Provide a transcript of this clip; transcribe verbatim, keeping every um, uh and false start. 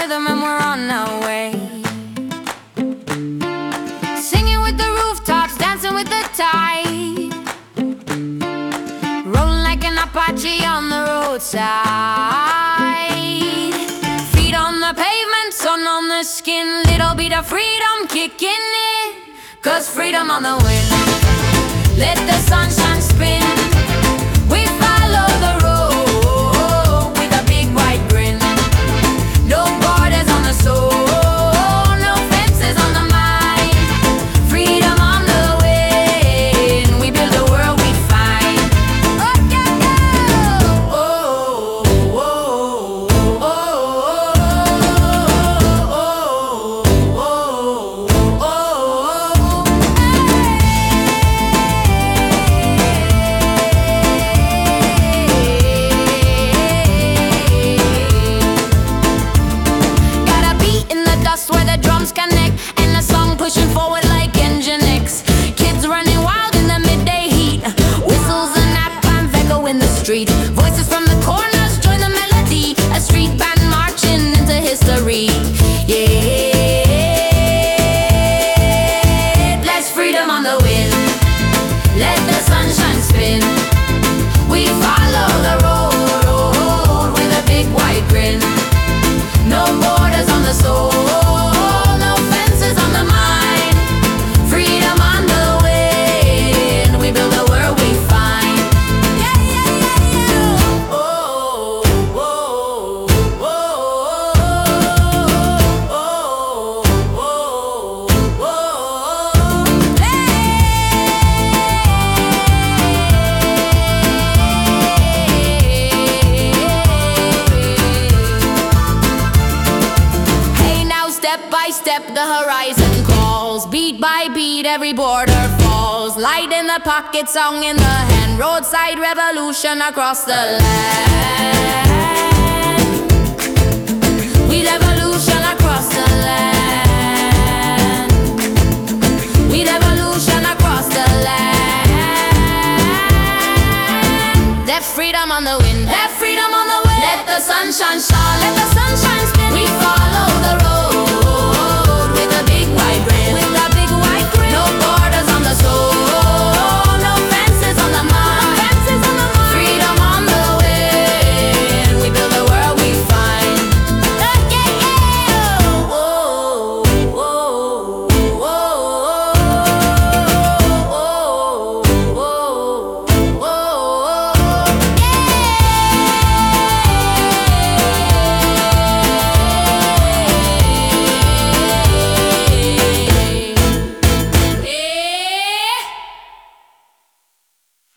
rhythm and we're on our way. Singing with the rooftops, dancing with the tide, rolling like an Apache on the roadside. Feet on the pavement, sun on the skin, little bit of freedom kicking in. Cause freedom on the wind, let the sunshine spin. We follow the road with a big white grin. No borders on the soul, no fences on the mind. Freedom on the wind, we build the world we find. Oh, yeah, yeah. Oh, oh, oh, oh, oh, oh, oh, oh. Got a beat in the dust where the drums connect, and the song pushing forward like Engine X. Kids running wild in the midday heat, whistles and nap times echo in the street. Voices from the corners join the melody, a street band marching into history. Yeah, bless freedom on the wind, let the sunshine spin. We follow the road with a big white grin. No borders on the soul, no fences on the mind. Freedom on the wind, we build the world we find. Yeah, yeah, yeah, yeah. Oh, oh, oh, oh, oh, oh, oh. Hey now, step by step the horizon calls, beat by beat every border falls. Light in the pocket, song in the hand, roadside revolution across the land. We revolution across the land. We revolution across the land. That freedom on the wind, that freedom on the wind. Let the sunshine